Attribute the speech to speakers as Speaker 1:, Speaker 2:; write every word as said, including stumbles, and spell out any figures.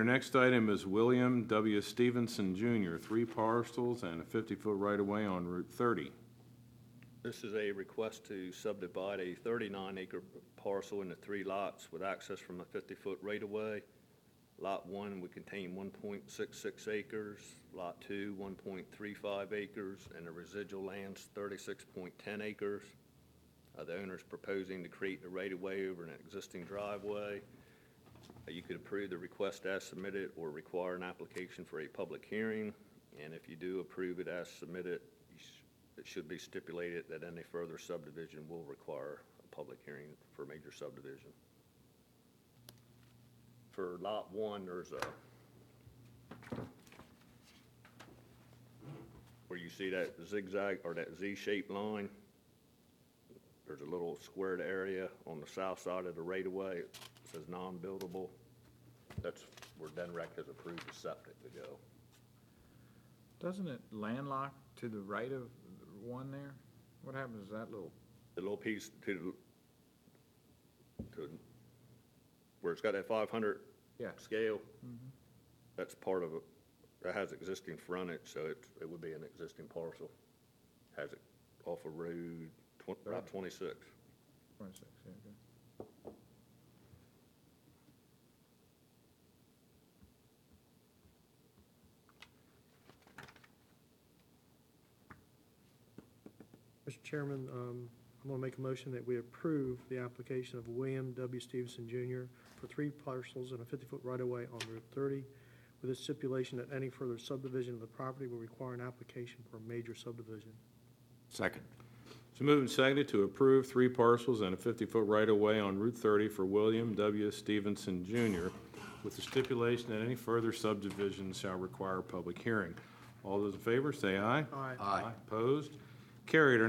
Speaker 1: next item is William W. Stevenson Junior, three parcels and a fifty-foot right-of-way on Route thirty.
Speaker 2: This is a request to subdivide a thirty-nine acre parcel into three lots with access from a fifty-foot right-of-way. Lot one would contain one point six six acres, Lot two, one point three five acres, and the residual land's thirty-six point one zero acres. Uh, the owner is proposing to create the right-of-way over an existing driveway. Uh, you could approve the request as submitted or require an application for a public hearing. And if you do approve it as submitted, you sh- it should be stipulated that any further subdivision will require a public hearing for major subdivision. For lot one, there's a, where you see that zigzag or that Z-shaped line, there's a little squared area on the south side of the right-of-way. It says non-buildable. That's where Denrec has approved the septic to go.
Speaker 3: Doesn't it landlock to the right of one there? What happens to that little?
Speaker 2: The little piece to, the- to where it's got that five hundred
Speaker 3: Yeah.
Speaker 2: scale,
Speaker 3: Mhm.
Speaker 2: that's part of it. That has existing frontage, so it, it would be an existing parcel. Has it off of Road tw- Route twenty-six.
Speaker 3: twenty-six, yeah, okay.
Speaker 4: Mister Chairman, um, I'm going to make a motion that we approve the application of William W. Stevenson Junior for three parcels and a fifty-foot right-of-way on Route thirty, with a stipulation that any further subdivision of the property will require an application for a major subdivision.
Speaker 5: Second.
Speaker 1: So moved and seconded to approve three parcels and a fifty-foot right-of-way on Route thirty for William W. Stevenson Junior, with the stipulation that any further subdivision shall require a public hearing. All those in favor, say aye.
Speaker 4: Aye.
Speaker 5: Aye.
Speaker 1: Opposed? Carried. Our